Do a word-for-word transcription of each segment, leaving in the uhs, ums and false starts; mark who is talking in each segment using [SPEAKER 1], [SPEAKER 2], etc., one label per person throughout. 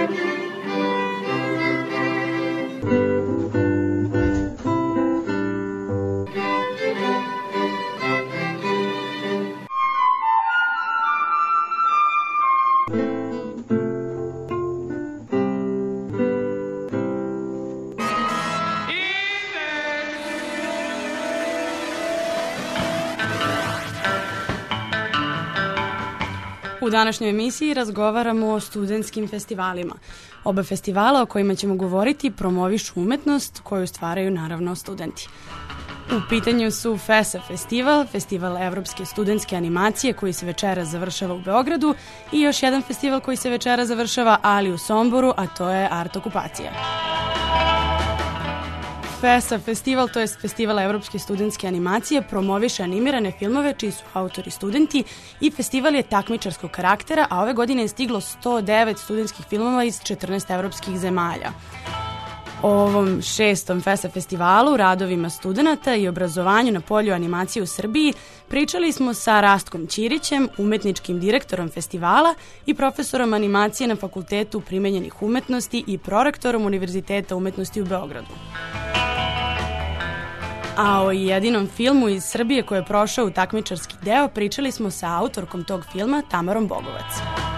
[SPEAKER 1] U današnjoj emisiji razgovaramo o studentskim festivalima. Oba festivala o kojima ćemo govoriti promovišu umetnost koju stvaraju naravno studenti. U pitanju su FESA festival, festival evropske studentske animacije koji se večera završava u Beogradu i još jedan festival koji se večera završava ali u Somboru, a to je Art okupacija. FESA festival, to je festival evropske studentske animacije, promoviše animirane filmove čiji su autori studenti i festival je takmičarskog karaktera, a ove godine je stiglo sto devet studentskih filmova iz četrnaest evropskih zemalja. O ovom šestom FESA festivalu, radovima studenta i obrazovanju na polju animacije u Srbiji pričali smo sa Rastkom Ćirićem, umetničkim direktorom festivala i profesorom animacije na Fakultetu primenjenih umetnosti i prorektorom Univerziteta umetnosti u Beogradu. A o jedinom filmu iz Srbije koji je prošao u takmičarski deo pričali smo sa autorkom tog filma, Tamarom Bogovac.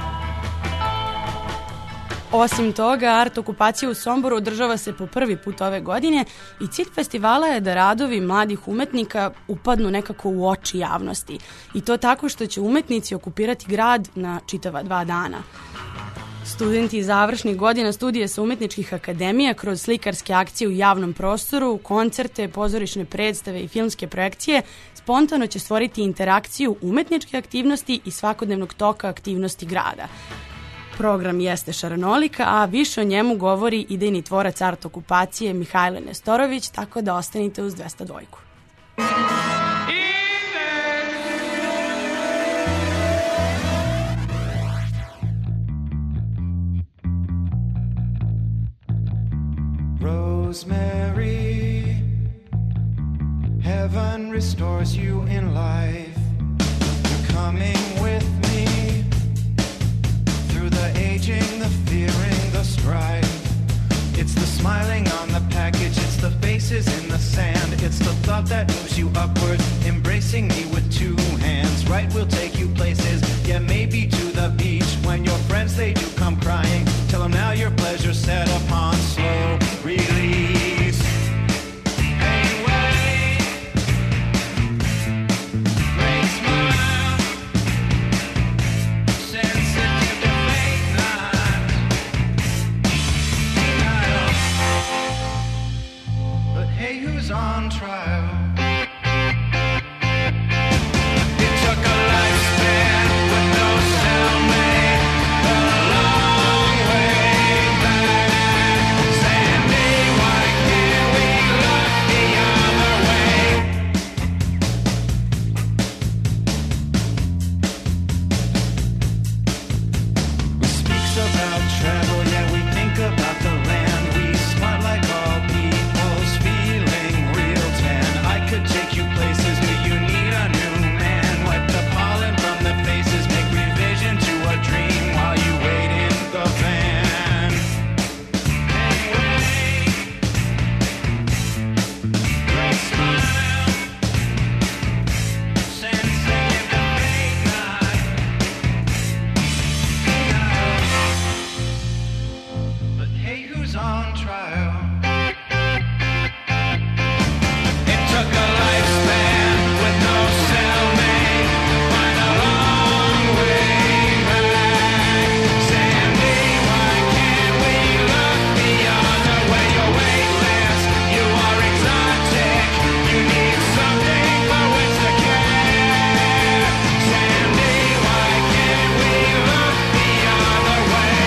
[SPEAKER 1] Osim toga, Art okupacija u Somboru održava se po prvi put ove godine i cilj festivala je da radovi mladih umetnika upadnu nekako u oči javnosti. I to tako što će umetnici okupirati grad na čitava dva dana. Studenti završnih godina studija sa umetničkih akademija kroz slikarske akcije u javnom prostoru, koncerte, pozorišne predstave i filmske projekcije spontano će stvoriti interakciju umetničke aktivnosti i svakodnevnog toka aktivnosti grada. Program jeste šarenolika, a više o njemu govori idejni tvorac Art okupacije Mihajlo Nestorović, tako da ostanite uz dvesta dva.
[SPEAKER 2] Rosemary, heaven restores you in life. You're coming with me through the aging, the fearing, the strife. It's the smiling on the package, it's the faces in the sand. It's the thought that moves you upward, embracing me with two hands. Right, we'll take you places, yeah, maybe to the beach. When your friends, they do come crying, tell them now your pleasure's set upon slow release. Hey, wait, great smile, sensitive to fate, not denial. But hey, who's on trial? It took a lifespan with no cellmate, a long way back. Sandy, why can't we look the other way? We speaks about travel, yeah, we think about the land. We smart like all people's feeling real tan. I could take you places, but you need a new man. Wipe the pollen from the faces, make revision to a dream while you wait in the van. Hey, wait, great smile, sensitive to fate, not denial. But hey, who's on trial? It took a lifespan with no cellmate, find a long way back. Sandy, why can't we look the other way? You're weightless, you are exotic, you need something for which to care. Sandy, why can't we look the other way?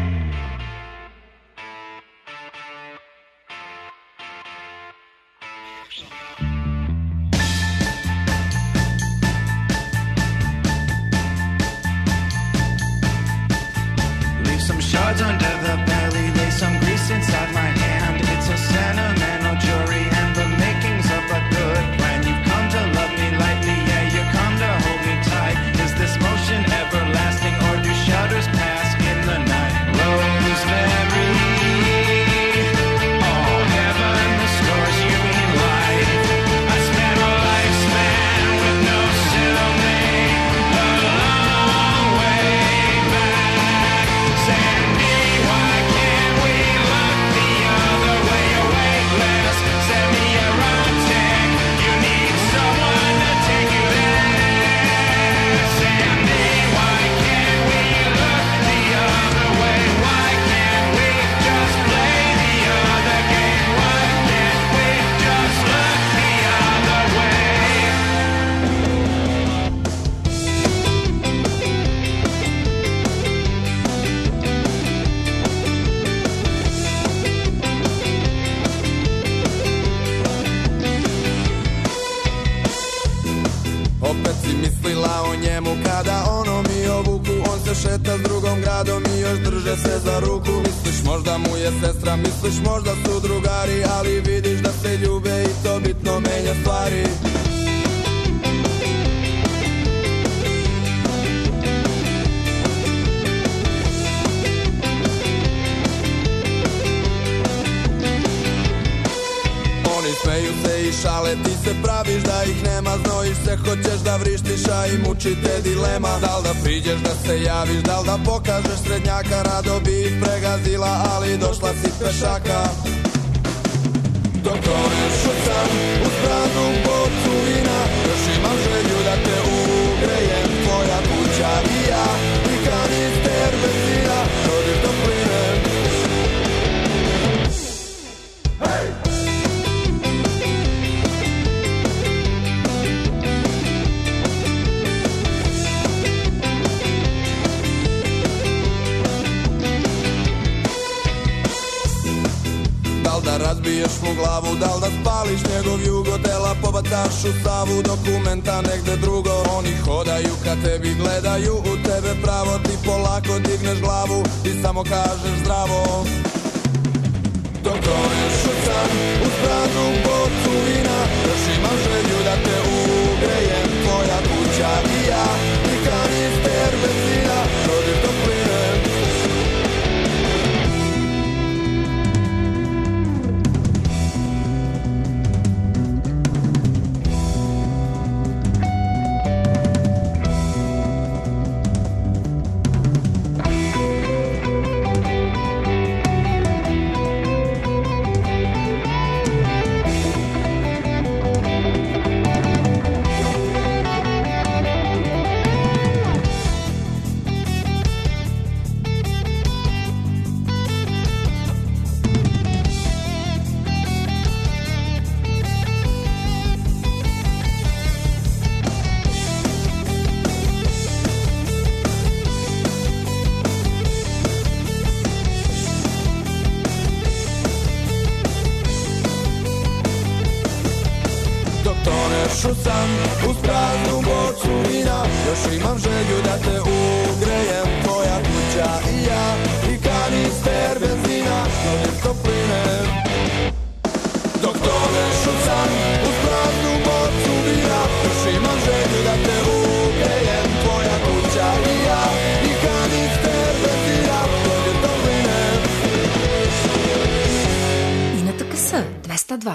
[SPEAKER 2] Leave some shards under the belly, lay some grease inside my hand. It's a sentimental jury and the makings of a good plan. You've come to love me lightly, yeah, you come to hold me tight. Is this motion everlasting or do shadows pass in the night? Rose
[SPEAKER 3] zoveš, drže se za ruku. Misliš možda mu je sestra, misliš možda su drugari, ali vidiš da se ljube i to bitno menja stvari. Smeju se i šale, ti se praviš da ih nema, znojiš se, hoćeš da vrištiš, a i muči te dilema. Da li da priđeš da se javiš, da li da pokažeš srednjaka, rado bi ih pregazila, ali došla si pešaka. Doktore, šucam uz praznu bocu vina, još imam želju da te ugrejem, tvoja kuća i ja, i kanister benzina, dodir topline. Hej! Da razbiješ mu glavu, da li da spališ njegov jugo, dela pobataš u Savu, dokumenta negde drugo. Oni hodaju kad tebi gledaju, u tebe pravo, ti polako digneš glavu i samo kažeš zdravo. Doktore, šucam uz praznu bocu vina, još imam želju da te ugrejem, tvoja kuća i ja, i kanister benzina, dodir topline. Šucam uz praznu bocu vina, još imam želju da te ugrejem, tvoja kuća i ja, i kanister benzina, dodir topline. Doktore, šucam uz praznu bocu vina, još imam želju da te ugrejem, tvoja kuća i ja, i kanister benzina, dodir topline.
[SPEAKER 4] I na T K S dvesta dva.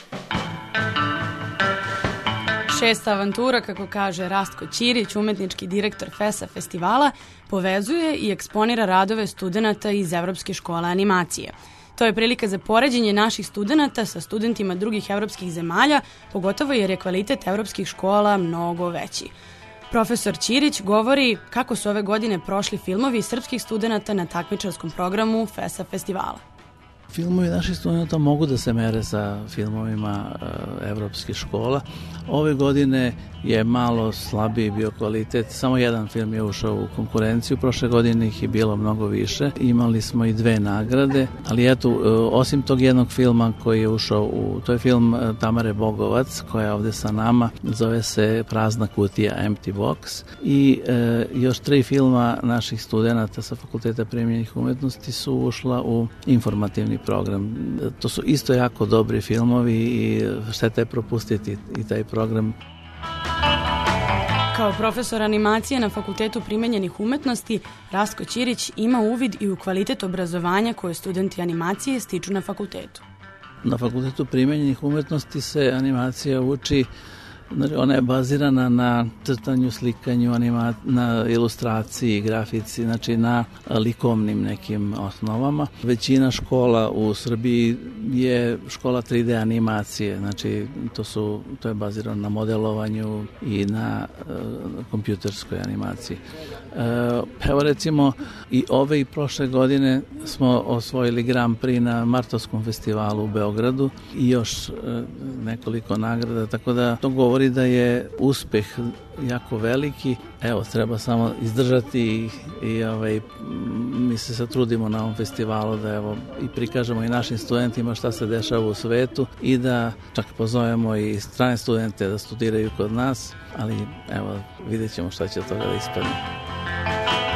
[SPEAKER 1] Šesta avantura, kako kaže Rastko Ćirić, umetnički direktor FESA festivala, povezuje i eksponira radove studenata iz Evropske škole animacije. To je prilika za poređenje naših studenata sa studentima drugih evropskih zemalja, pogotovo jer je kvalitet evropskih škola mnogo veći. Profesor Ćirić govori kako su ove godine prošli filmovi srpskih studenata na takmičarskom programu FESA festivala.
[SPEAKER 5] Filmovi naših studenta mogu da se mere sa filmovima uh, evropskih škola. Ove godine je malo slabiji bio kvalitet, samo jedan film je ušao u konkurenciju, prošle godine ih je bilo mnogo više. Imali smo i dve nagrade, ali eto, uh, osim tog jednog filma koji je ušao u, to je film uh, Tamare Bogovac, koja je ovde sa nama, zove se Prazna kutija, Empty Box, i uh, još tri filma naših studenata sa Fakulteta primenjenih umetnosti su ušla u informativni program. To su isto jako dobri filmovi i šteta je propustiti i taj program.
[SPEAKER 1] Kao profesor animacije na Fakultetu primenjenih umetnosti, Rastko Ćirić ima uvid i u kvalitet obrazovanja koje studenti animacije stiču na fakultetu.
[SPEAKER 5] Na Fakultetu primenjenih umetnosti se animacija uči, znači ona je bazirana na crtanju, slikanju, anima, na ilustraciji, grafici, znači na likovnim nekim osnovama. Većina škola u Srbiji je škola tri D animacije, znači to su to je bazirano na modelovanju i na uh, kompjuterskoj animaciji. Uh, evo recimo i ove i prošle godine smo osvojili Grand Prix na Martovskom festivalu u Beogradu i još uh, nekoliko nagrada, tako da to govori da je uspeh jako veliki. Evo, treba samo izdržati i, i ovaj, mi se sad trudimo na ovom festivalu da evo i prikažemo i našim studentima šta se dešava u svetu i da čak pozovemo i strane studente da studiraju kod nas, ali evo, vidjet ćemo šta će od toga da ispadne.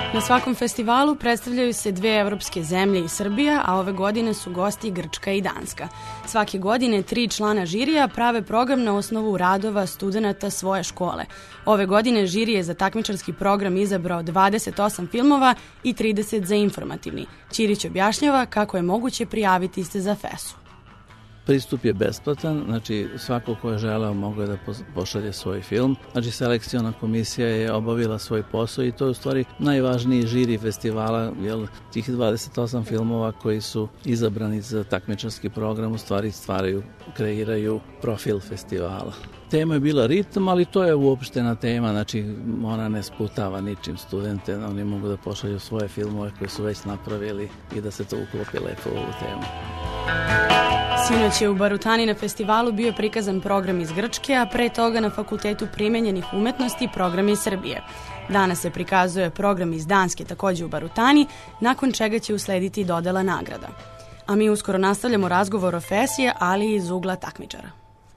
[SPEAKER 1] Na svakom festivalu predstavljaju se dve evropske zemlje i Srbija, a ove godine su gosti Grčka i Danska. Svake godine tri člana žirija prave program na osnovu radova studenata svoje škole. Ove godine žiri je za takmičarski program izabrao dvadeset osam filmova i trideset za informativni. Ćirić objašnjava kako je moguće prijaviti se za fesu.
[SPEAKER 5] Pristup je besplatan, znači svako ko je želeo mogao je da pošalje svoj film. Znači selekciona komisija je obavila svoj posao i to je u stvari najvažniji žiri festivala, jer tih dvadeset osam filmova koji su izabrani za takmičarski program u stvari stvaraju, kreiraju profil festivala. Tema je bila ritam, ali to je uopštena tema, znači ona ne sputava ničim studente, oni mogu da pošalju svoje filmove koje su već napravili i da se to uklopi lepo u ovu temu.
[SPEAKER 1] Sinoć je u Barutani na festivalu bio prikazan program iz Grčke, a pre toga na Fakultetu primenjenih umetnosti program iz Srbije. Danas se prikazuje program iz Danske takođe u Barutani, nakon čega će uslediti dodela nagrada. A mi uskoro nastavljamo razgovor o fesi, ali iz ugla takmičara.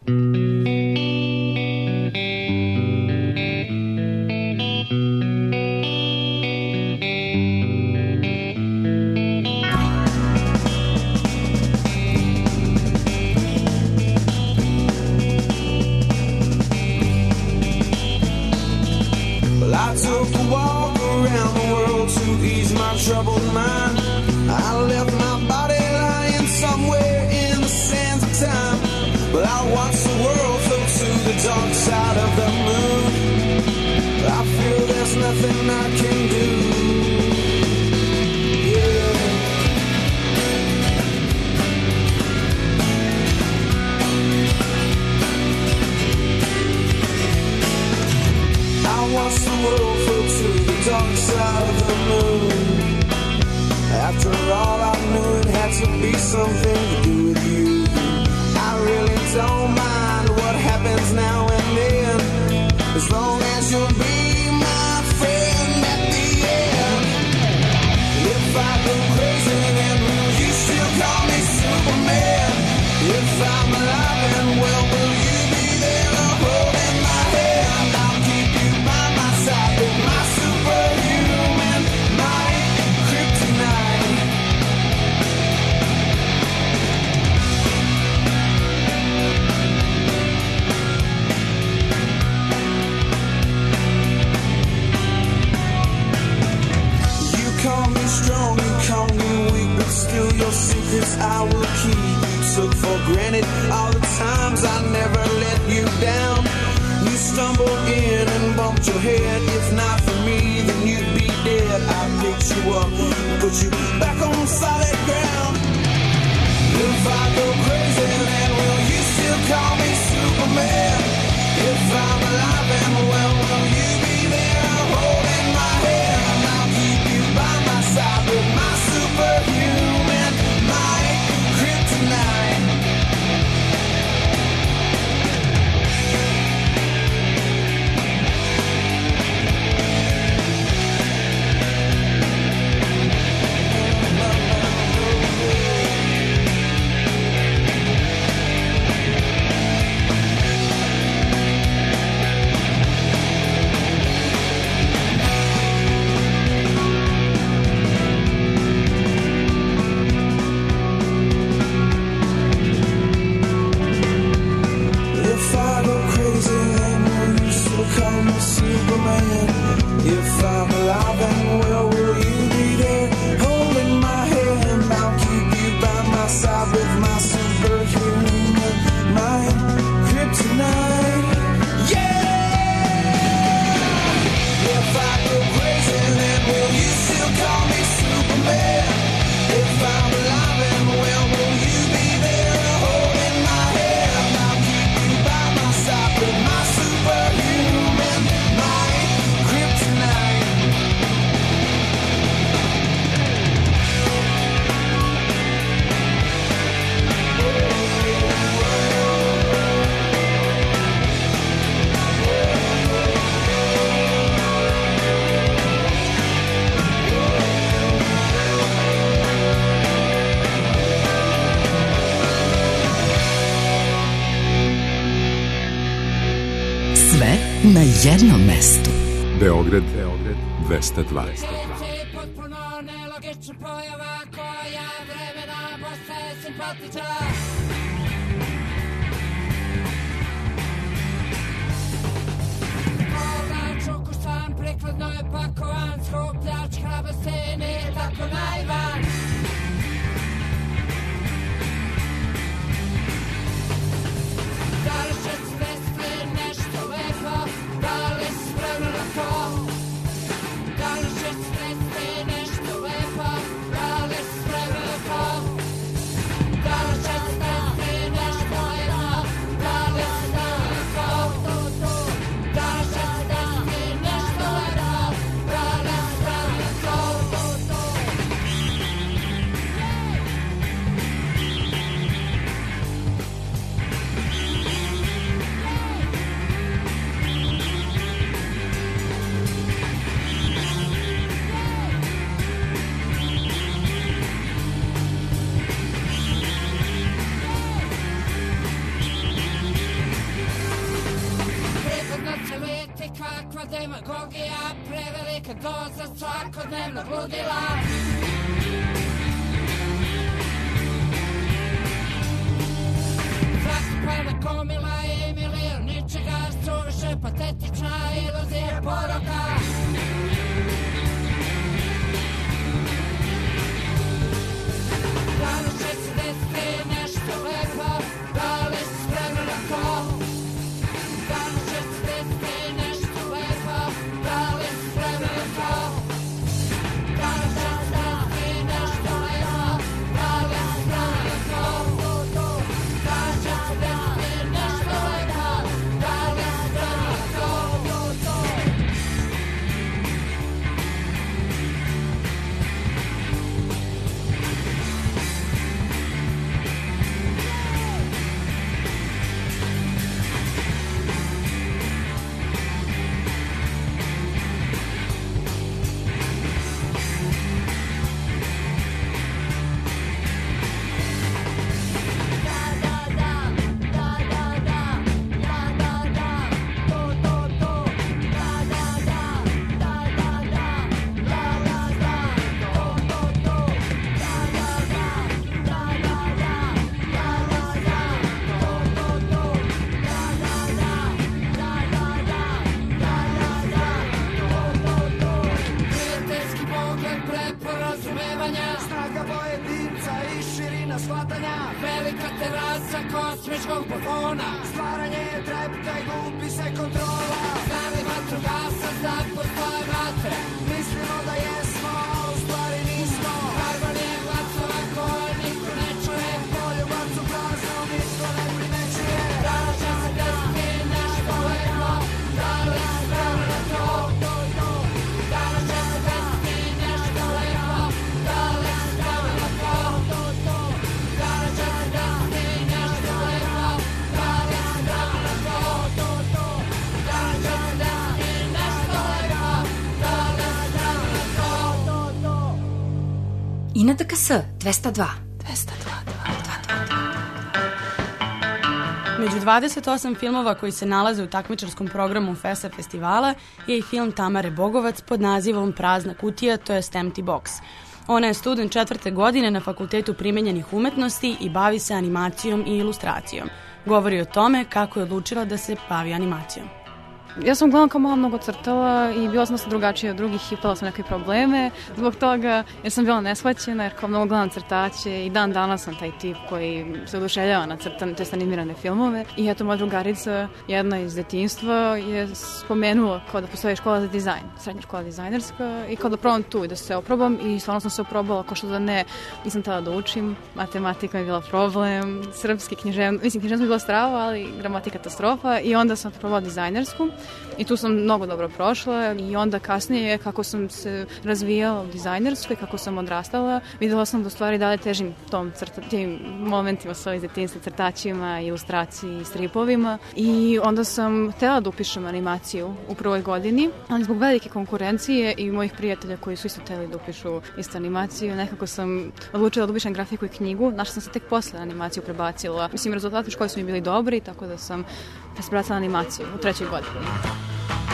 [SPEAKER 6] I took a walk around the world to ease my troubled mind. I left my body lying somewhere in the sands of time. But I watched the world float to the dark side of the moon. I feel there's nothing I can do. Yeah. I watched the world float to the dark side of the moon. After all, I knew it had to be something to do with you. I really don't mind what happens now and then, as long as you'll be my friend at the end. If I go crazy, then will you still call me Superman? If I'm alive and well, will you be there holding my hand? I'll keep you by my side with my superhuman might, kryptonite. You call me strong, you call me weak, but still your secrets I will keep. You took for granted all the times I never let you down. You stumbled in and bumped your head. If not for me, then you'd be dead. I picked you up, put you back on solid ground. If I go crazy, then will you still call me Superman? If I'm alive and well, will you be there holding my hand? I'll keep you by my side with my superhuman might, kryptonite. If I'm alive and well, will you be there holding my hand? I'll keep you by my side with my superhuman mind, kryptonite. Yeah! If I go crazy, then will you still call me Superman? If I'm alive and well, will you be there holding my hand? I'll keep you by my side with my superhuman mind, kryptonite.
[SPEAKER 4] Sve na jednom mestu.
[SPEAKER 7] Beograd, Beograd, dvesta dva.
[SPEAKER 8] Potpuno nelogična pojava koja vremena postaje simpatična. Povlač ukusan, prikladno je pakovan, skupljač hrabrosti nije tako naivan. Da li će se desiti nešto lepo, da li si spremna na to? Da li će se desiti nešto lepo, da li si spremna na to? Da li će se desiti nešto lepo, da li si spremna na to? Da li će se desiti nešto lepo, da li si spremna na to? Kakva demagogija, prevelika doza svakodnevnog ludila. Zakupana komila i milion ničega, suviše patetična iluzija poroka. Da li će se desiti nešto lepo, da li si spremna na to? Da li će se desiti nešto lepo, da li si spremna na to? Da li će se desiti nešto lepo, da li si spremna na to? Da li će se desiti nešto lepo, da li si spremna na to? Prijateljski pogled, preporazumevanja, snaga pojedinca i širina shvatanja, velika terasa kosmičkog plafona, stvaranje trepta i gubi se kontrola. Znali vatrogasac da postoje vatre, mislimo da jesmo, a u stvari nismo. Harmonije glasova koje niko ne čuje, poljubac u prazno niko ne primećuje. Da li će se desiti nešto lepo, da li si spremna na to? Da li će se desiti nešto lepo, da li si spremna na to? Da li će se desiti nešto lepo, da li si spremna na to? Da li će se desiti nešto lepo, da li si spremna na to?
[SPEAKER 4] I na D K S dvesta dva.
[SPEAKER 1] Među dvadeset osam filmova koji se nalaze u takmičarskom programu Fesa festivala je i film Tamare Bogovac pod nazivom Prazna kutija, to je Empty Box. Ona je student četvrte godine na Fakultetu primenjenih umetnosti i bavi se animacijom i ilustracijom. Govori o tome kako je odlučila da se bavi animacijom.
[SPEAKER 9] Ja sam uglavnom kao mala mnogo crtala i bila sam dosta drugačija od drugih i imala sam neke probleme zbog toga jer sam bila neshvaćena jer kao mnogo gledam crtače i dan danas sam taj tip koji se oduševljava na crtane, to jest animirane filmove. I eto, moja drugarica, jedna iz detinjstva, je spomenula kao da postoji škola za dizajn, srednja škola dizajnerska i kao da probam tu i da se oprobam i stvarno sam se oprobala, kao što da ne, nisam htjela da učim, matematika je bila problem, srpski književnost, mislim književnost mi je bila strava, ali gramatika katastrofa i onda sam probala dizajnersku. I tu sam mnogo dobro prošla i onda kasnije kako sam se razvijala u dizajnerskoj, kako sam odrastala, videla sam da u stvari dalje težim tom crta, tim momentima svoje iz detinjstva, crtačima, ilustraciji, stripovima i onda sam htjela da upišem animaciju u prvoj godini, ali zbog velike konkurencije i mojih prijatelja koji su isto htjeli da upišu isto animaciju, nekako sam odlučila da upišem grafiku i knjigu, našla sam se tek posle animaciju prebacila. Mislim, rezultati u školi su mi bili dobri, tako da sam se prebacila animaciju u trećoj godini.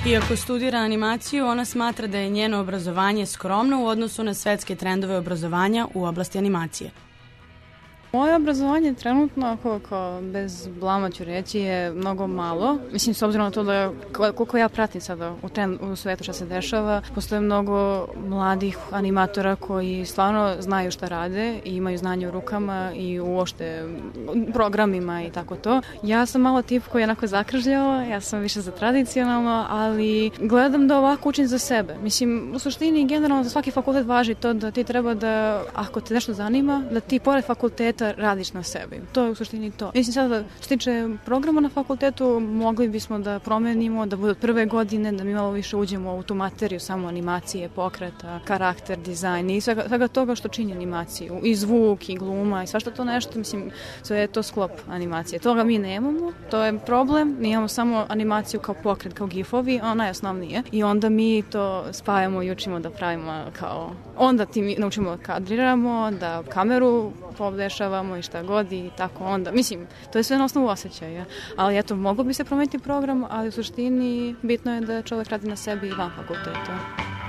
[SPEAKER 1] Iako studira animaciju, ona smatra da je njeno obrazovanje skromno u odnosu na svetske trendove obrazovanja u oblasti animacije.
[SPEAKER 9] Moje obrazovanje trenutno, ako, ako bez blama ću reći, je mnogo malo. Mislim, s obzirom na to da koliko ja pratim sada u, trend, u svetu što se dešava, postoje mnogo mladih animatora koji stvarno znaju šta rade i imaju znanje u rukama i uopšte programima i tako to. Ja sam malo tip koji je onako zakržljao, ja sam više za tradicionalno, ali gledam da ovako učim za sebe. Mislim, u suštini generalno za svaki fakultet važi to da ti treba da, ako te nešto zanima, da ti pored fakulteta radiš na sebi. To je u suštini to. Mislim sada, što se tiče programa na fakultetu, mogli bismo da promenimo, da bude od prve godine, da mi malo više uđemo u tu materiju, samo animacije, pokreta, karakter, dizajn i svega, svega toga što čini animaciju. I zvuk, i gluma, i svašta to nešto, mislim, sve je to sklop animacije. Toga mi nemamo, to je problem. Mi imamo samo animaciju kao pokret, kao gifovi, ona je osnovnije. I onda mi to spajamo i učimo da pravimo kao... Onda ti mi naučimo da kadriramo, da kameru podešavamo i šta god i tako onda. Mislim, to je sve na osnovu osjećaja. Ali eto, moglo bi se promeniti program, ali u suštini bitno je da čovjek radi na sebi i van fakulteta.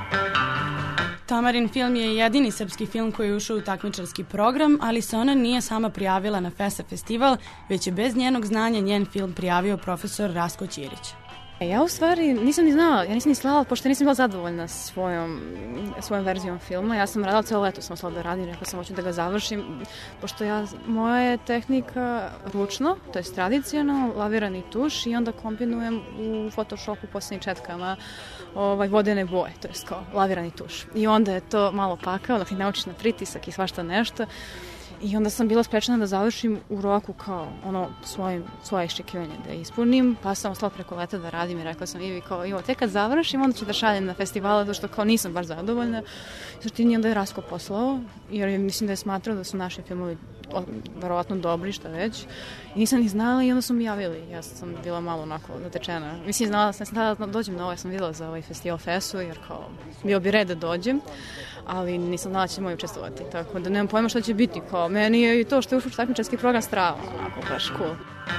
[SPEAKER 1] Tamarin film je jedini srpski film koji je ušao u takmičarski program, ali se ona nije sama prijavila na FESA festival, već je bez njenog znanja njen film prijavio profesor Rasko Ćirić.
[SPEAKER 9] Ja u stvari nisam ni znala, ja nisam ni slala, pošto nisam bila zadovoljna svojom, svojom verzijom filma. Ja sam radila celo leto, sam slala da radim, rekla sam hoću da ga završim, pošto ja, moja je tehnika ručno, to je tradicionalno, lavirani tuš i onda kombinujem u Photoshopu posljednjim četkama ovaj, vodene boje, to je kao lavirani tuš. I onda je to malo pakao, da ti naučiš na pritisak i svašta nešto. I onda sam bila sprečena da završim u roku kao ono svojim, svoje iščekivanje da ispunim, pa sam ostala preko leta da radim i rekla sam Ivi kao Ivo, tek kad završim onda ću da šaljem na festivala, zato što kao nisam baš zadovoljna. Suštini onda je Rasko poslao, jer mislim da je smatrao da su naši filmovi o, verovatno dobri, šta već. I nisam ih znala i onda su mi javili. Ja sam bila malo onako zatečena. Mislim, znala sam da dođem na ovo, ja sam videla za ovaj festival FESU, jer kao bio bi red da dođem, ali nisam znala da će moji učestvovati, tako da nemam pojma šta će biti. Kao, meni je i to što je ušao takmičarski program strava, onako, baš cool.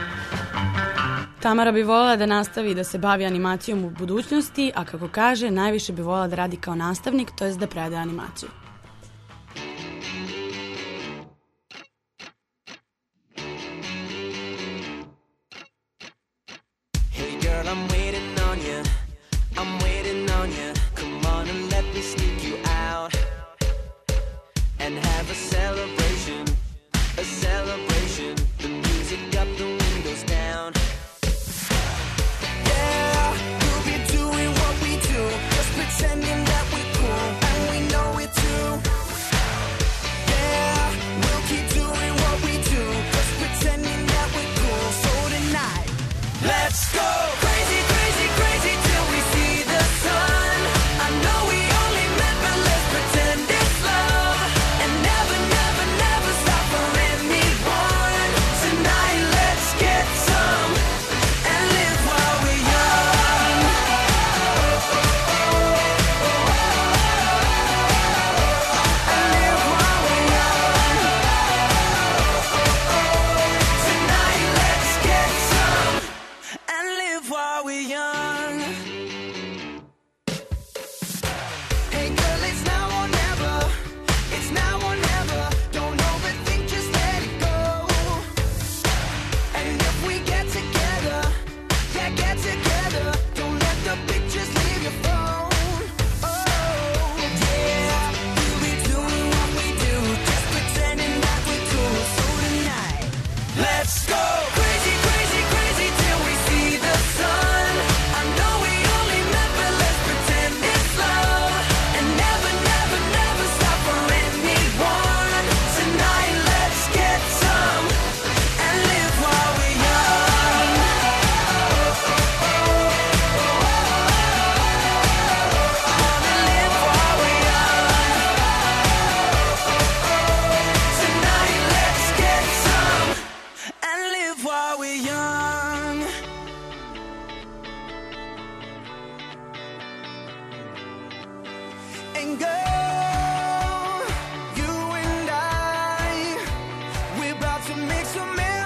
[SPEAKER 1] Tamara bi voljela da nastavi da se bavi animacijom u budućnosti, a kako kaže, najviše bi voljela da radi kao nastavnik, to jest da predaje animaciju.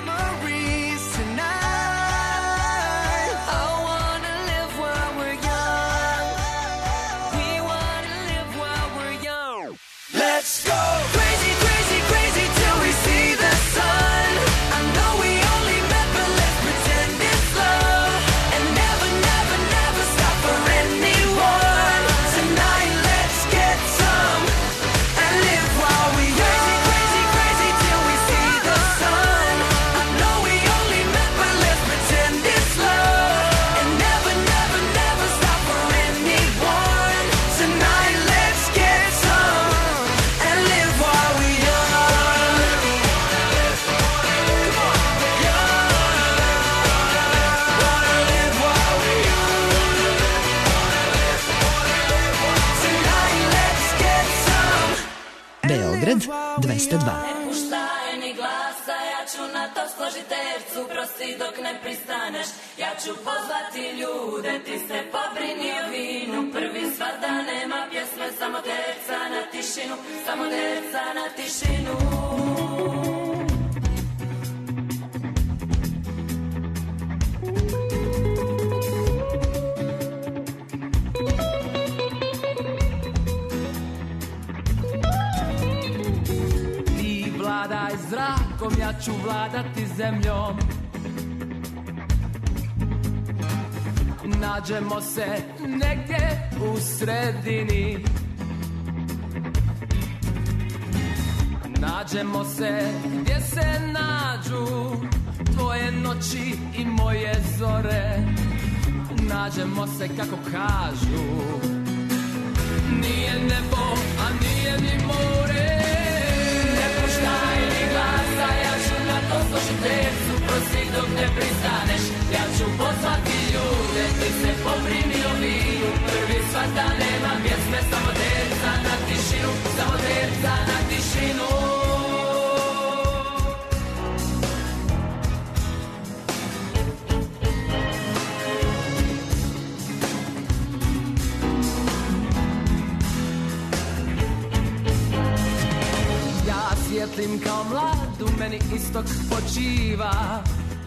[SPEAKER 6] We're young.
[SPEAKER 8] let's go. Crazy, crazy, crazy till we see the sun. I know we only met, but let's pretend it's love. And never, never, never stop for anyone. Tonight let's get some and live while we young. Crazy, crazy, crazy till we see the sun. I know we only met, but let's pretend it's love. And never, never, never stop for anyone. Tonight let's get some and live while we young. Come on, young. Wanna live while we young. Tonight let's get some.
[SPEAKER 7] Beograd dvesta dva.
[SPEAKER 10] Puštaj ni glasa, ja ću na to složit tercu. Prosti dok ne pristaneš, ja ću pozvati ljude. Ti se pobrini o vinu, prvi svat da nema pjesme. Samo terca na tišinu, samo terca na tišinu.
[SPEAKER 8] Ti vladaj zrakom, ja ću vladati zemljom. Nađemo se negdje u sredini. Nađemo se gdje se nađu tvoje noći i moje zore. Nađemo se kako kažu. Nije nebo, a nije ni more. Ne puštaj ni glasa, ja ću na to složit tercu. Prosi dok ne pristaneš, ja ću pozvati ljude. Ti se pobrini o vinu, prvi svat da nema pjesme. Samo terca na tišinu, samo terca na tišinu. Ja svijetlim kao mlad, u meni istok počiva.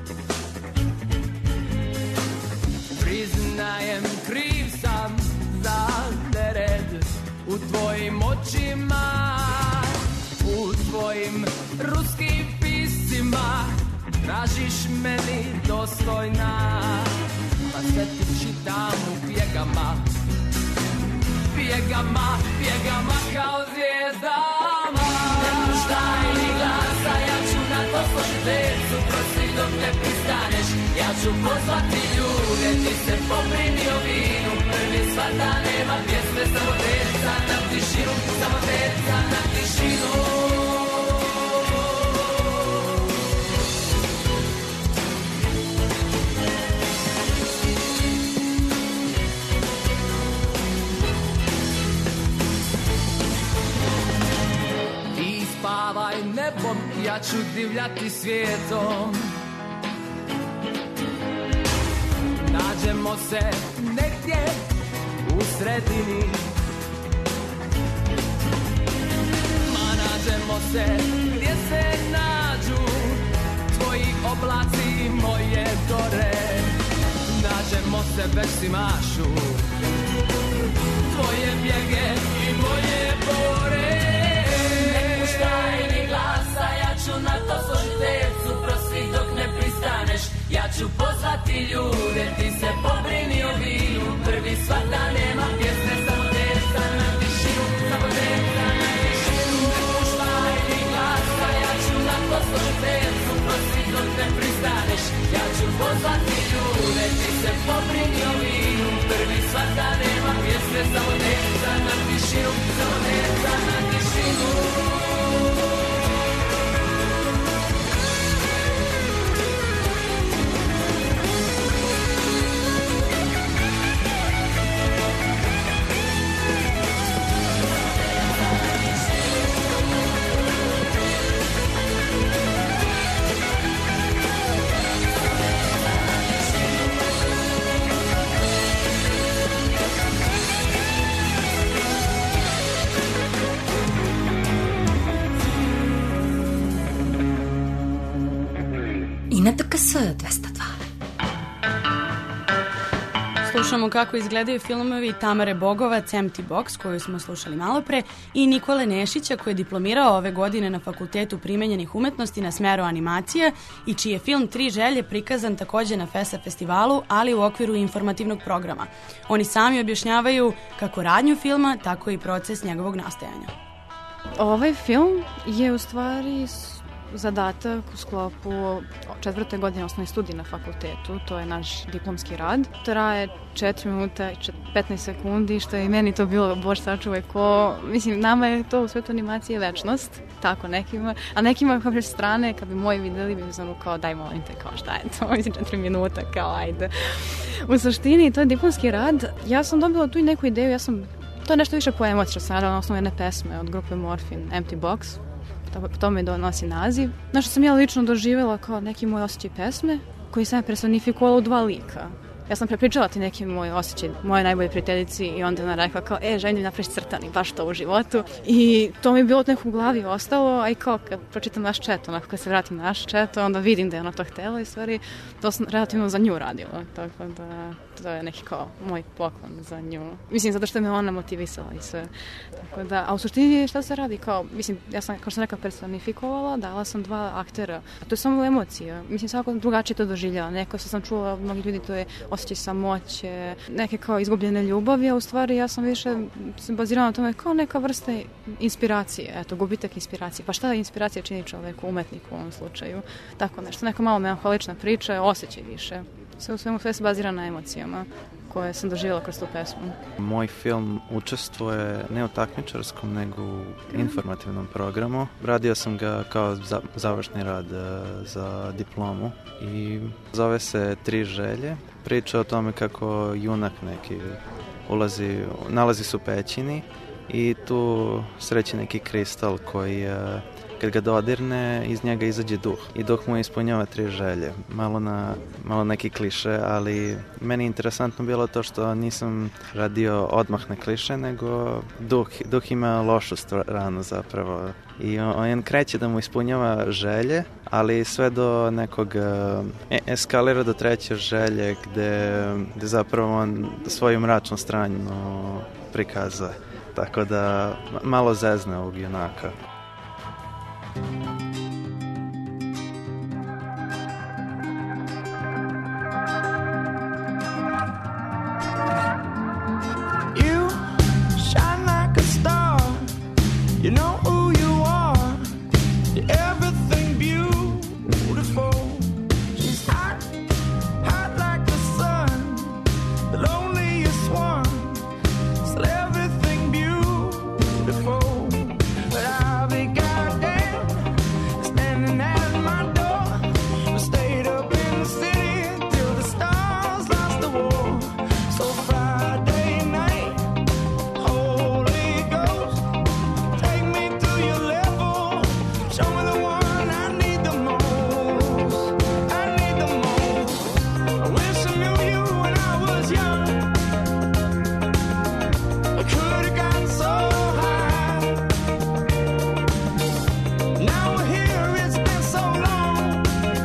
[SPEAKER 8] Priznajem, kriv sam za nered u tvojim očima, u tvojim ruskim pisima. Tražiš meni dostojna, pa sve ti čitam u pjegama, pjegama, pjegama kao zvijezdama. Ne puštaj ni glasa, ja ću na to složit tercu. Prosi dok ne pristaneš, ja ću pozvati ljude. Ti se pobrini o vinu, prvi svat da nema pjesme. Samo terca na tišinu, samo terca na tišinu. Ti spavaj nebom, ja ću divljati svijetom. Nađemo se negdje u sredini. Ma nađemo se gdje se nađu tvoji oblaci i moje gore. Nađemo se već si mašu tvoje bjege i moje bore. Ne puštaj ni glasa, ja ću na to složit tercu. Prosi dok ne pristaneš, ja ću pozvati ljude. Ti se pobrini o vinu, prvi svat da nema pjesme. Samo terca na tišinu, samo terca na tišinu. Ne puštaj ni glasa, ja ću na to složit tercu. Prosi dok ne pristaneš, ja ću pozvati ljude. Ti se pobrini o vinu, prvi svat da nema pjesme. Samo terca na tišinu, samo terca na tišinu.
[SPEAKER 4] I na T K S dvesta dva.
[SPEAKER 1] Slušamo kako izgledaju filmovi Tamare Bogovac, Empty Box, koju smo slušali malo pre, i Nikole Nešića, koji je diplomirao ove godine na Fakultetu primenjenih umetnosti na smeru animacija i čiji je film Tri želje prikazan takođe na FESA festivalu, ali u okviru informativnog programa. Oni sami objašnjavaju kako radnju filma, tako i proces njegovog nastajanja.
[SPEAKER 9] Ovaj film je u stvari zadatak u sklopu četvrte godine osnovne studije na fakultetu. To je naš diplomski rad. Traje četiri minuta i petnaest sekundi, što je i meni to bilo, bož sačuvaj, ko... Mislim, nama je to u svetu animacije večnost, tako nekima, a nekima kao s strane, kad bi moji videli, bi znamo kao daj molim te, kao šta je to, mislim četiri minuta, kao ajde. U suštini, to je diplomski rad. Ja sam dobila tu i neku ideju, ja sam... To je nešto više po emociju, što sam radila na osnovu jedne pesme od grupe Morphine, Empty Box. Po tome donosi naziv. Znaš što sam ja lično doživjela kao neki moj osjećaj pesme, koji sam je personifikovala u dva lika. Ja sam prepričala ti neki moj osjećaj, moje najbolje prijateljici, i onda ona rekla kao, e, želim da napraviš crtani, baš to u životu. I to mi je bilo nekog u glavi ostalo, a i kao kad pročitam naš chat, onako kad se vratim na naš chat, onda vidim da je ona to htjela i stvari to sam relativno za nju radila. Tako da to je neki kao moj poklon za nju. Mislim, zato što me ona motivisala i sve. Tako da, a u suštini šta se radi? Kao, mislim, ja sam, kao što sam rekla, personifikovala, dala sam dva aktera, a to je samo emocija. Mislim, svako drugačije to doživljava. Neko što sam čula od mnogih ljudi, to je osjećaj samoće, neke kao izgubljene ljubavi, a u stvari ja sam više se bazirala na tome kao neka vrsta inspiracije, eto, gubitak inspiracije. Pa šta inspiracija čini čoveku, umetniku u ovom slučaju? Tako nešto, neka malo melanholična priča, osjećaj više. Sve u svemu sve se bazira na emocijama koje sam doživjela kroz tu pesmu.
[SPEAKER 11] Moj film učestvuje ne u takmičarskom, nego u informativnom programu. Radio sam ga kao za, završni rad za diplomu i zove se Tri želje. Priča o tome kako junak neki ulazi, nalazi se u pećini i tu sreće neki kristal koji kad ga dodirne, iz njega izađe duh. I duh mu ispunjava tri želje. Malo, na, malo neki kliše, ali meni je interesantno bilo to što nisam radio odmah na kliše, nego duh, duh ima lošu stranu zapravo. I on, on kreće da mu ispunjava želje, ali sve do nekog e, eskalira do treće želje gde, gde zapravo on svoju mračnu stranu prikazuje. Tako da malo zezne ovog junaka.
[SPEAKER 6] You shine like a star. You know who you are. You're everything beautiful. She's hot, hot like the sun, the loneliest one. Still everything beautiful. But I'll be goddamn standing at my door. We stayed up in the city till the stars lost the war. So Friday night, Holy Ghost, take me to your level. Show me the one I need the most. I need the most. I wish I knew you when I was young. I could have gotten so high. Now we're here, it's been so long.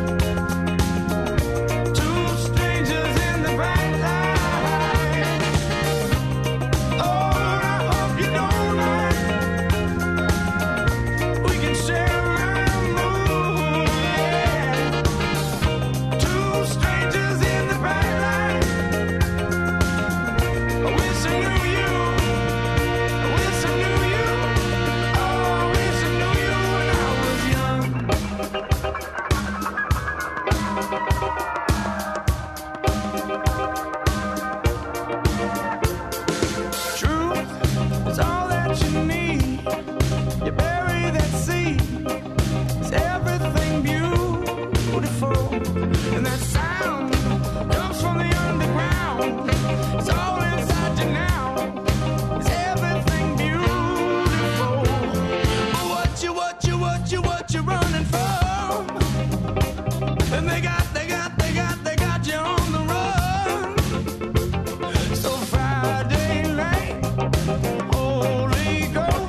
[SPEAKER 6] Two strangers in the bright light. Oh, I hope you don't mind. We can share my mood, yeah. Two strangers in the bright light. I wish I knew you. I wish I knew you. Oh, I wish I knew you when I was young. Truth is all that you need. You bury that seed. It's everything beautiful. And that sound comes from the underground. It's all inside you now. It's everything beautiful. But what you, what you, what you, what you running from? And they got, they got, they got, they got you on the run. So Friday night, Holy Ghost.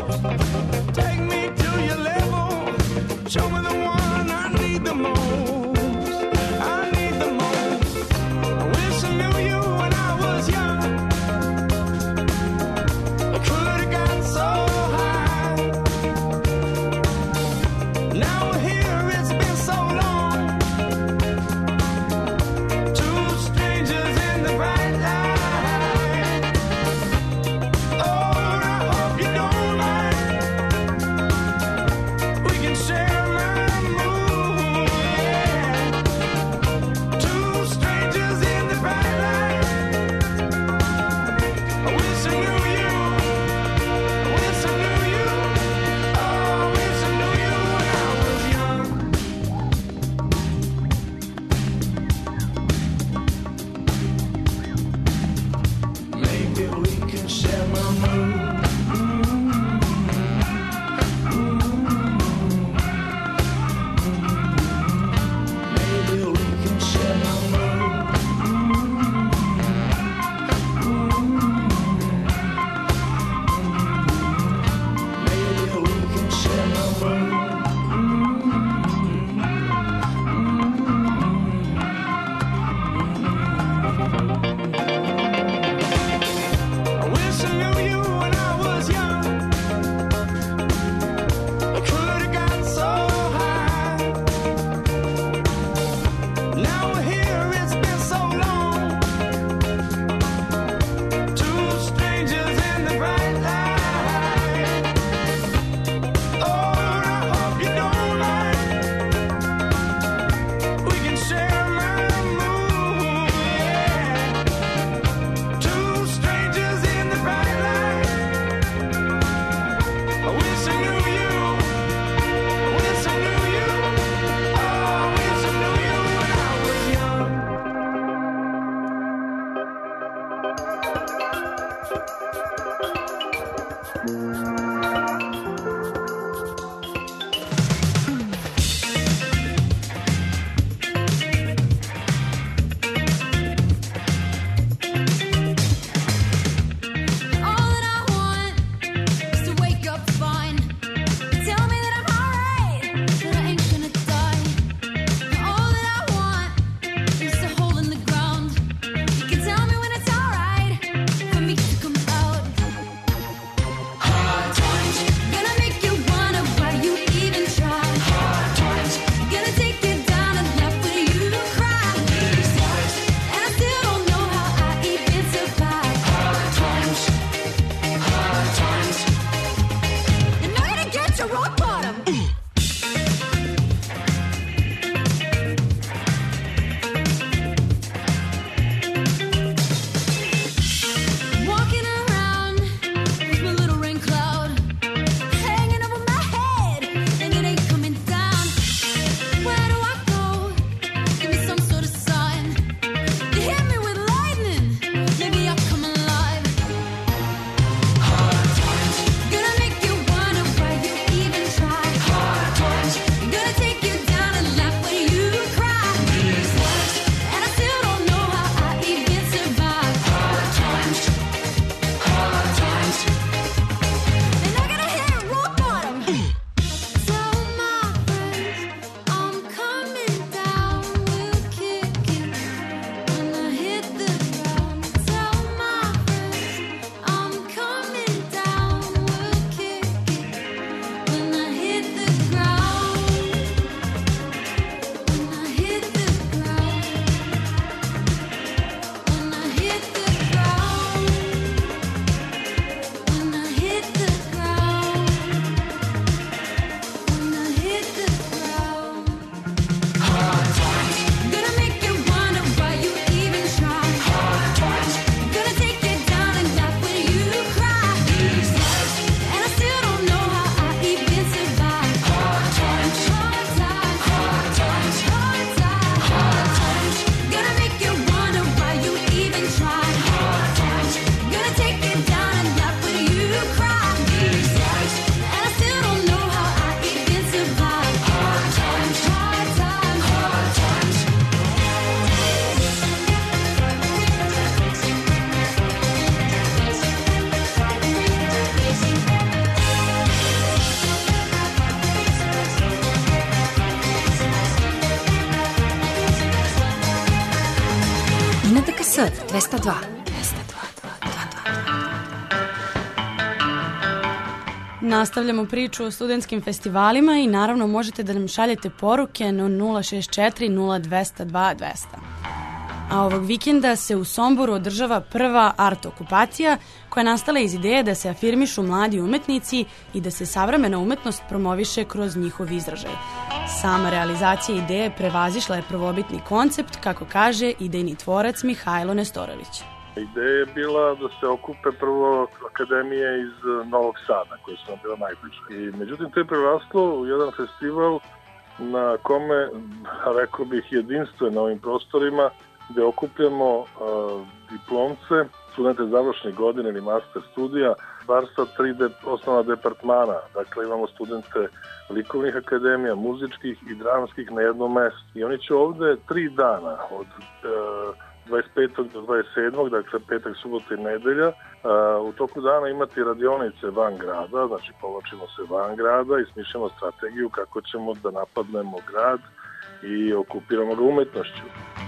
[SPEAKER 4] dvesta dva.
[SPEAKER 1] Nastavljamo priču o studentskim festivalima i naravno možete da nam šaljete poruke na nula šest četiri nula dvesta dva dvesta. A ovog vikenda se u Somboru održava prva art okupacija koja je nastala iz ideje da se afirmišu mladi umetnici i da se savremena umetnost promoviše kroz njihov izražaj. Sama realizacija ideje prevazišla je prvobitni koncept, kako kaže idejni tvorac Mihajlo Nestorović.
[SPEAKER 12] Ideja je bila da se okupe prvo akademije iz Novog Sada, koje su nam bila najbliže. I međutim, to je preraslo u jedan festival na kome, rekao bih, jedinstven na ovim prostorima, gde okupljamo uh, diplomce, studente završnih godina ili master studija, bar sa tri de, osnovna departmana. Dakle, imamo studente likovnih akademija, muzičkih i dramskih na jednom mestu. I oni će ovde tri dana, od uh, dvadeset petog do dvadeset sedmog dakle petak, subota i nedelja, uh, u toku dana imati radionice van grada, znači povlačimo se van grada i smišljamo strategiju kako ćemo da napadnemo grad i okupiramo ga umetnošću.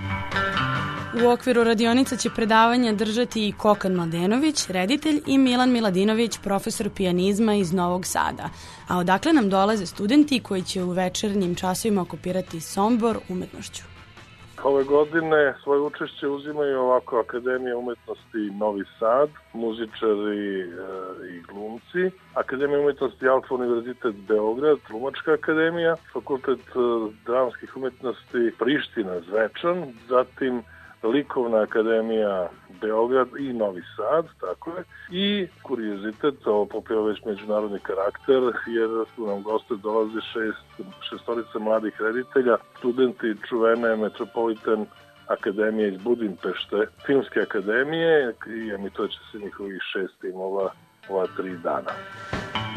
[SPEAKER 1] U okviru radionica će predavanja držati i Kokan Mladenović, reditelj, i Milan Miladinović, profesor pijanizma iz Novog Sada. A odakle nam dolaze studenti koji će u večernjim časovima okupirati Sombor umetnošću?
[SPEAKER 12] Ove godine svoje učešće uzimaju ovako Akademija umetnosti Novi Sad, muzičari e, i glumci, Akademija umetnosti Alfa Univerzitet Beograd, Glumačka akademija, Fakultet e, dramskih umetnosti Priština Zvečan, zatim Likovna akademija Beograd i Novi Sad, tako je, i kuriozitet, ovo popio već međunarodni karakter, jer su nam goste dolaze šest, šestorica mladih reditelja, studenti čuvene Metropolitan akademije iz Budimpešte, Filmske akademije, i emitovat će se njihovih šest timova ova tri dana.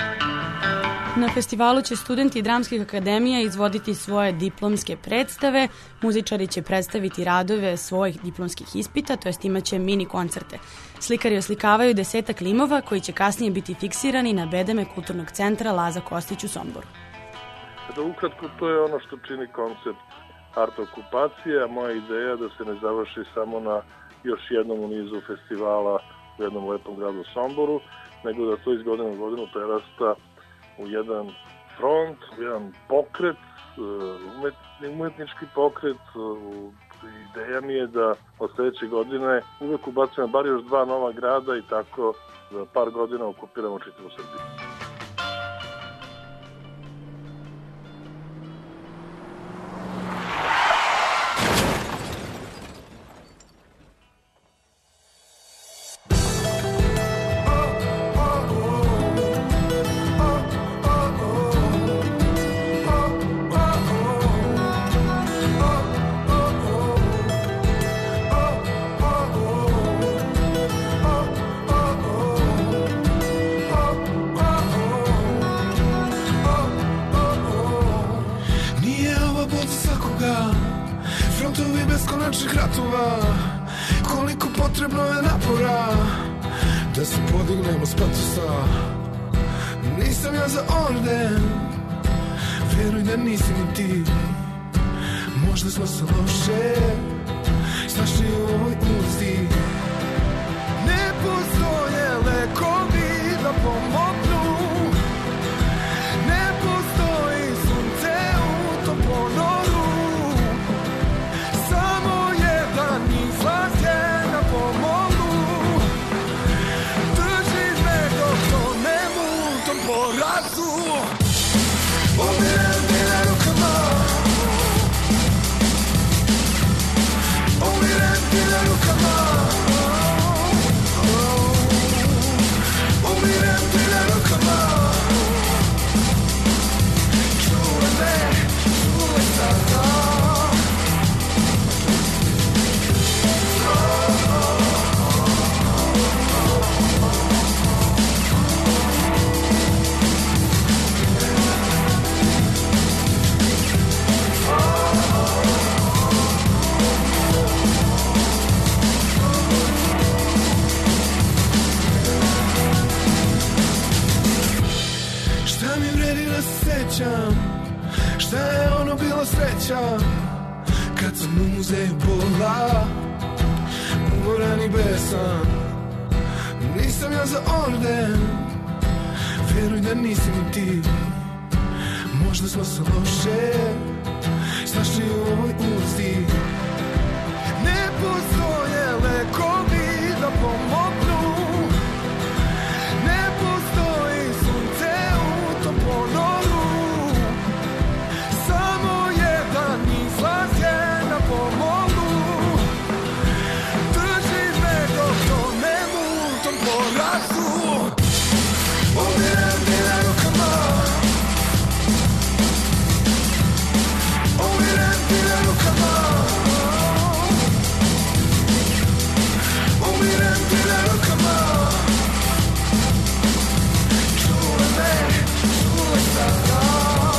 [SPEAKER 1] Na festivalu će studenti dramskih akademija izvoditi svoje diplomske predstave, muzičari će predstaviti radove svojih diplomskih ispita, to jest imaće mini koncerte. Slikari oslikavaju desetak limova koji će kasnije biti fiksirani na bedeme kulturnog centra Laza Kostić u Somboru.
[SPEAKER 12] Da ukratko, to je ono što čini koncept art okupacije, a moja ideja da se ne završi samo na još jednom u nizu festivala u jednom lepom gradu u Somboru, nego da to iz godine u godinu prerasta u jedan front, u jedan pokret, umetnički pokret. Ideja mi je da od sledeće godine uvek ubacujemo bar još dva nova grada i tako za par godina okupiramo čitavu Srbiju.
[SPEAKER 6] Koliko potrebno je napora da se podignemo s patosa. Nisam ja za orden, veruj da nisi ni ti. Možda smo se loše snašli u ovoj ulici. Ne postoje lekovi da pomognu, ne postoji sunce u tom ponoru. Samo jedan izlaz je na pomogu. Drži me dok tonem u tom porazu. Umirem ti na rukama, umirem ti na rukama, umirem ti na rukama. Čuvaj me, čuvaj sada. Šta je ono bila sreća kad sam u muzeju pola, umoran i besan. Nisam ja za orden, veruj da nisi ni ti. Možda smo se loše snašli u ovoj ulici. Ne postoje lekovi da pomognu, ne postoji sunce u tom ponoru. Izlaz je na pomogu. Drži me dok tonem u tom porazu. Umirem ti na rukama, umirem ti na rukama, umirem ti na rukama. Čuvaj me, čuvaj sada.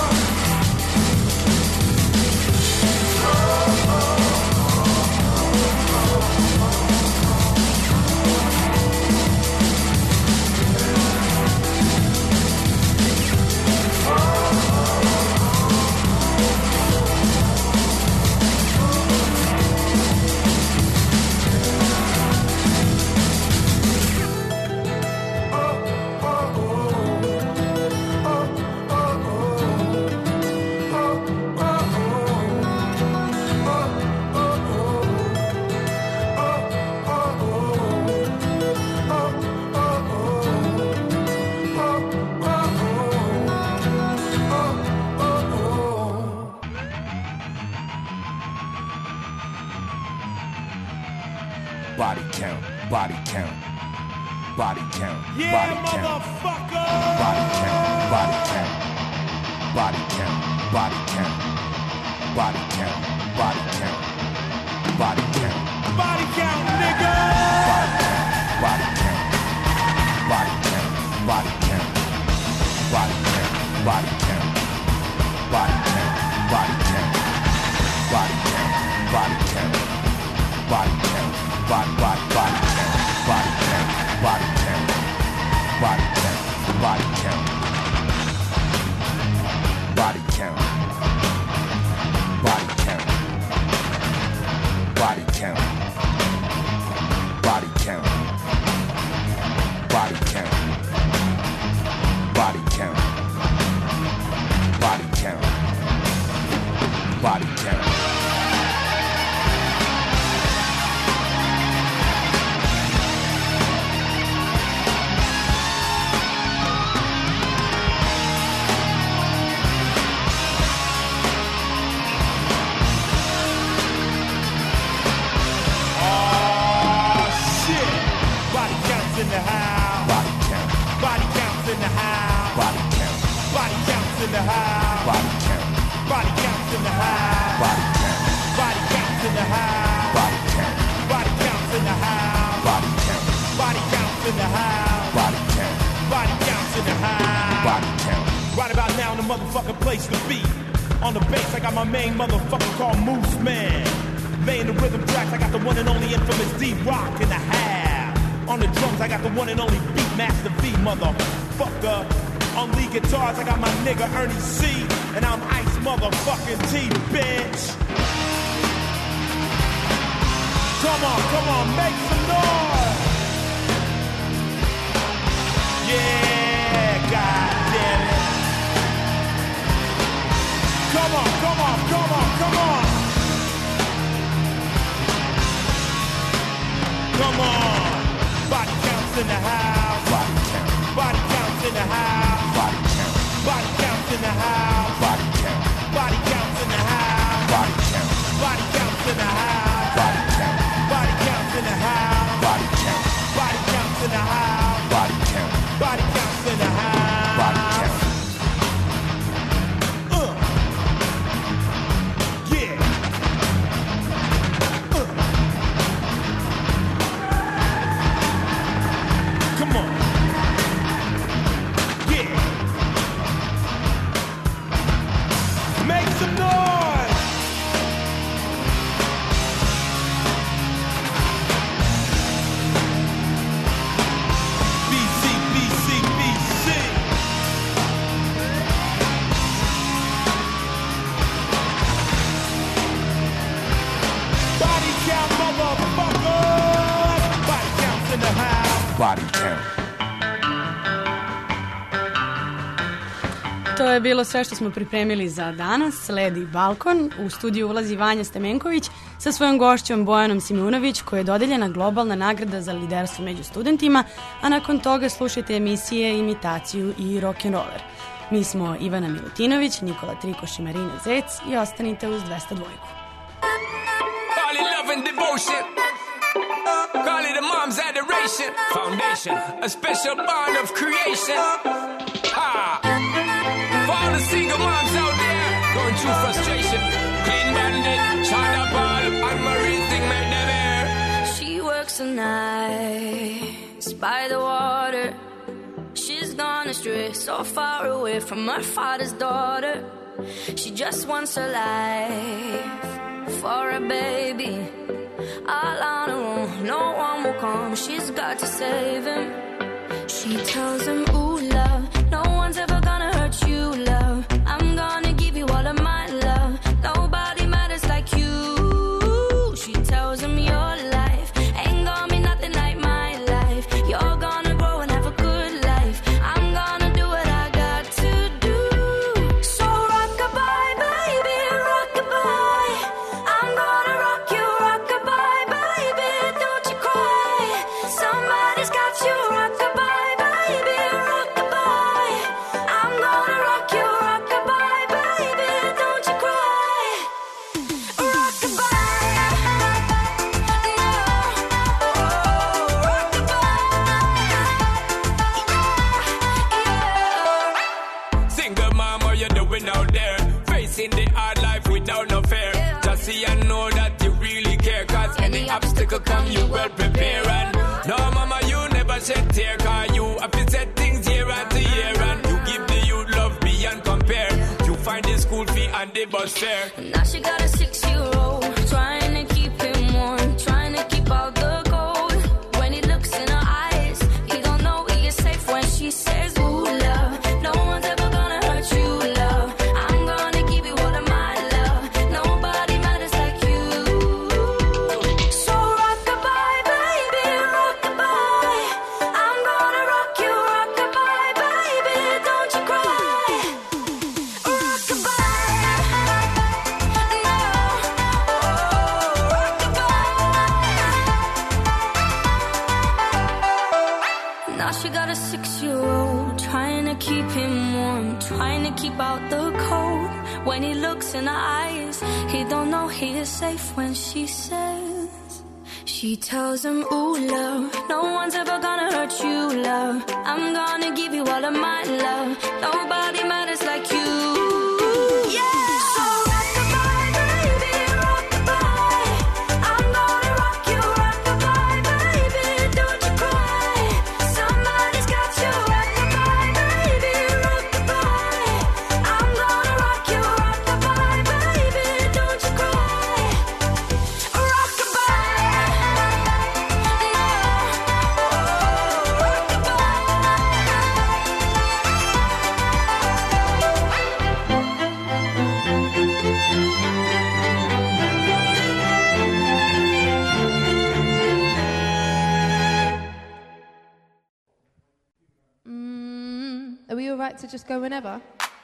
[SPEAKER 13] Body count, body count, body count, yeah, body count, body count, body count, body count, body count, body count, body count, body count, body count, nigga. Body count, body count, body count, body count, body count, body count, body count, body count, body count, body count, body count, body body body count, body count, body count, body count, body count, body count, body count, body count, body count, body count, body count, body count, body count.
[SPEAKER 14] In the house. Body count. Body counts in the house. Body count. Body counts in the house. Body count. Body counts in the house. Body count. Body counts in the house. Body count. Body counts in the house. Body count. Body counts in the house. Body count. Body counts in the house. Body count. Right about now, the motherfucking place to be. On the bass, I got my main motherfucker called Moose Man. Laying the rhythm tracks, I got the one and only infamous D-Rock in the house. On the drums, I got the one and only Beatmaster V, motherfucker. On lead guitars, I got my nigga Ernie C. And I'm Ice motherfucking T, bitch. Come on, come on, make some noise. Yeah, goddamn it. Come on, come on, come on, come on. Come on. Body counts in the house. Body count. Body counts in the house. Body count. Body counts in the house. Body count. Body counts in the house. Body count. Body counts in the house. Body count. Body counts in the house. Body count. Body counts in the house. Body count. Body counts in the house. Body count. Uh. Yeah. Uh. Come on. Yeah. Make some noise. B C, B C, B C. Body count, motherfucker. Body counts in the house.
[SPEAKER 13] Body count.
[SPEAKER 1] To je bilo sve što smo pripremili za danas. Sledi Balkon. U studiju ulazi Vanja Stemenković sa svojom gošćom Bojanom Simunović, kojoj je dodeljena globalna nagrada za liderstvo među studentima, a nakon toga slušajte emisije Imitaciju i Rock'n'Roller. Mi smo Ivana Milutinović, Nikola Trikoš i Marina Zec i ostanite uz dvesta dva.
[SPEAKER 15] Call it love and devotion. Call it a mom's adoration. Foundation, a special bond of creation. Ha! For all the single moms out there going through frustration. Clean Bandit, China Ball, and Marine thing made them air.
[SPEAKER 10] She works the nights by the water. She's gone astray, so far away from her father's daughter. She just wants her life for a baby. All on her own, no one will come. She's got to save him. She tells him, ooh, love, no one's ever gonna hurt you, love. I'm gonna give you all of my love. Nobody matters like you. She tells him your life ain't gonna be nothing like my life. You're gonna grow and have a good life. I'm gonna do what I got to do. So rock-a-bye, baby, rock-a-bye. I'm gonna rock you, rock-a-bye, baby, don't you cry. Somebody's got you, rock-a-bye, baby, rock-a-bye. I'm gonna rock you, rock-a-bye, baby, don't you cry.
[SPEAKER 15] Single mom, what you doing out there? Facing the hard life without no fear. Just see and know that you really care. Cause any obstacle come, you well prepare. And no, mama, you never shed tear. Cause you have to set things year after year. And you give the youth love beyond school fee and the bus fare.
[SPEAKER 10] Now she got a six-year-old, trying to keep him warm, trying to keep out the cold. When he looks in her eyes, he don't know he is safe when she says, ooh, love, no one's ever gonna hurt you, love. I'm gonna give you all of my love. Nobody matters like you. So rock-a-bye, baby, rock-a-bye. I'm gonna rock you, rock-a-bye, baby, don't you cry. Now she got a six-year-old, trying to keep him warm, trying to keep out the cold. When he looks in her eyes, he don't know he is safe when she says, she tells him, ooh, love, no one's ever gonna hurt you, love. I'm gonna give you all of my love. Nobody matters like you. Yeah. So rock-a-bye, baby, rock-a-bye. I'm gonna rock you, rock-a-bye, baby, don't you cry. Somebody's got you, rock-a-bye, baby, rock-a-bye. I'm gonna rock you, rock-a-bye, baby, don't you cry.
[SPEAKER 16] Mm, are we all right to just go whenever?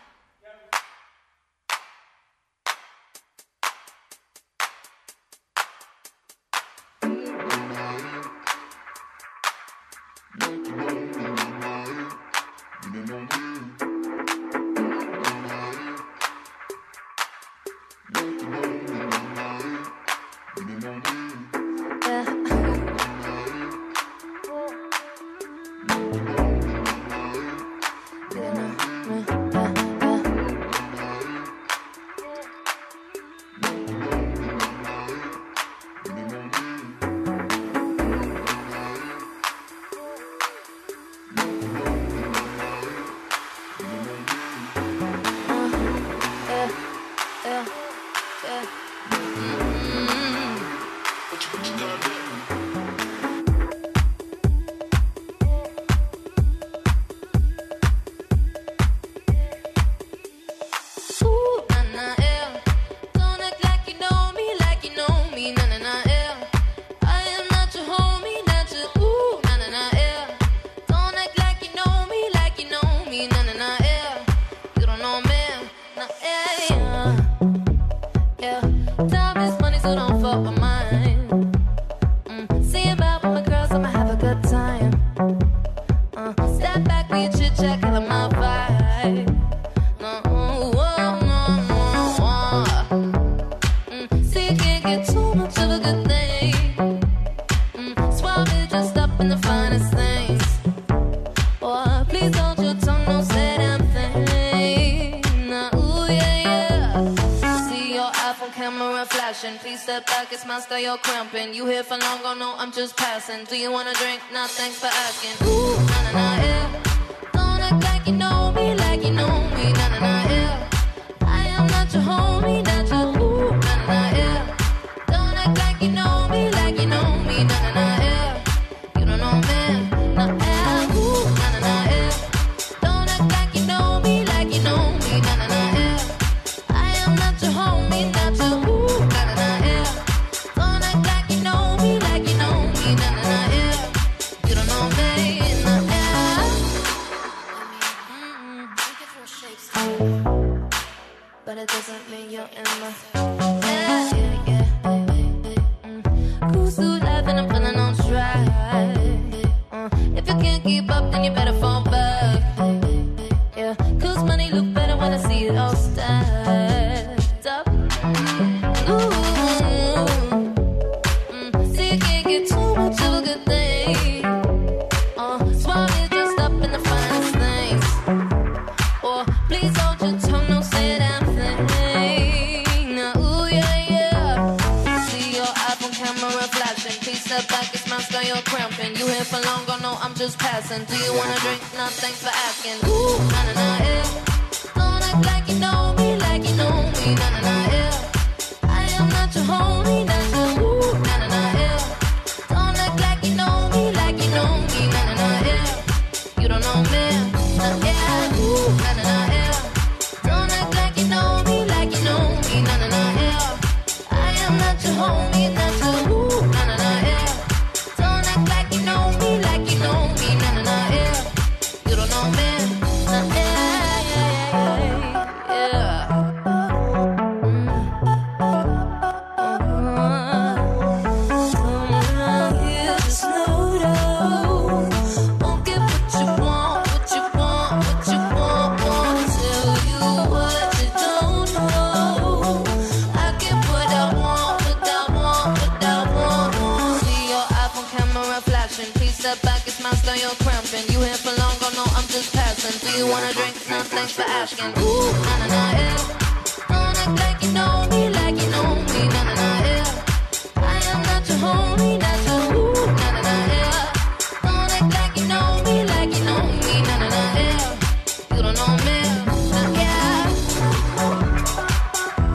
[SPEAKER 17] You're cramping. You here for long? Oh no, I'm just passing. Do you wanna drink? Nah, thanks for asking. Ooh, na na na, yeah. Don't act like you know me, like you know me. Na na na, yeah. I am not your homie, not your ooh, na na na, yeah. Don't act like you know me, like you know me. Na na na, yeah. You don't know me, nah, yeah. Ooh, na na na, yeah. Don't act like you know me, like you know me. Na na na, yeah. I am not your homie, not your ooh, na na na, yeah. But it doesn't mean you're in my yeah, yeah, yeah. Mm. Cruise through life and I'm feeling on stride. Uh, if you can't keep up, then you better fall back. Yeah, cause money look better when I see it all stacked up. Ooh, mm. See, you can't get too much of a good thing. Uh, swallow it just up in the finest things. Or please hold your tongue, don't say that. Step back, it's my style, you're cramping. You here for long, oh no, I'm just passing. Do you wanna drink? Nah, thanks for asking. Ooh, na na na, yeah. Don't act like you know me, like you know Ooh, na na na, yeah. Don't act like you know me, like you know me, na na na, yeah. I am not your homie, not your ooh, na na na, yeah. Don't act like you know me, like you know me, na na na, yeah. You don't know me, nah, yeah, yeah, yeah, yeah. You're cramping. You here for long, oh no, I'm just passing. Do you wanna drink? No, thanks for asking. Ooh, na na na, yeah. Don't act like you know